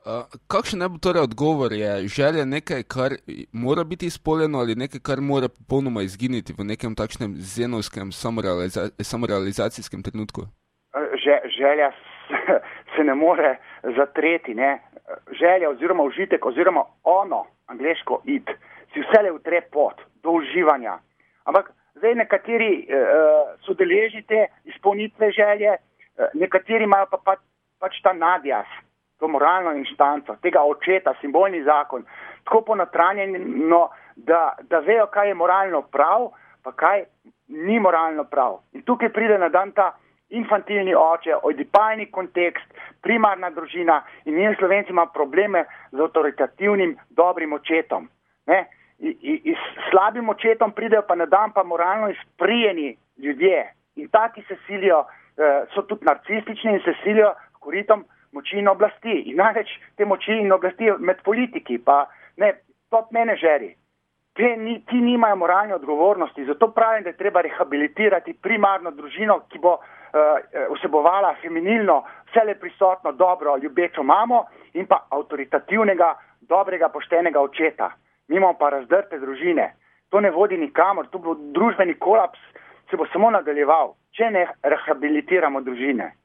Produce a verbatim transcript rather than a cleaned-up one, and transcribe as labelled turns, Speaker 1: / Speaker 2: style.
Speaker 1: Uh, kakšen naj bo torej odgovor? Je želja nekaj, kar mora biti izpoljeno ali nekaj, kar mora popolnoma izginiti v nekem takšnem zenovskem samorealiza samorealizacijskem trenutku?
Speaker 2: Že, želja se ne more zatreti, ne? Želja oziroma užitek oziroma ono, angleško it, si vsele utre pot do uživanja. Ampak zdaj nekateri uh, so deležite izpolnitve želje, uh, nekateri imajo pa, pa pač ta nadjaz, to moralno inštanco, tega očeta, simbolni zakon, tako ponotranjeno, da, da vejo, kaj je moralno prav, pa kaj ni moralno prav. In tukaj pride na dan ta infantilni oče, oidipalni kontekst, primarna družina in mi Slovenci ima probleme z avtoritativnim dobrim očetom. Ne? I, i, i s slabim očetom pridejo pa na dan pa moralno izprijeni ljudje. In taki se silijo, eh, so tudi narcistični in se silijo koritom moči in oblasti. In največ te moči in oblasti med politiki, pa ne, top menedžeri. Te ni, ti nimajo moralne odgovornosti, zato pravim, da je treba rehabilitirati primarno družino, ki bo uh, vsebovala feminilno, vsele prisotno, dobro, ljubečo mamo in pa avtoritativnega, dobrega, poštenega očeta. Mi imamo pa razdrte družine. To ne vodi nikamor, to bo družbeni kolaps, se bo samo nadaljeval, če ne rehabilitiramo družine.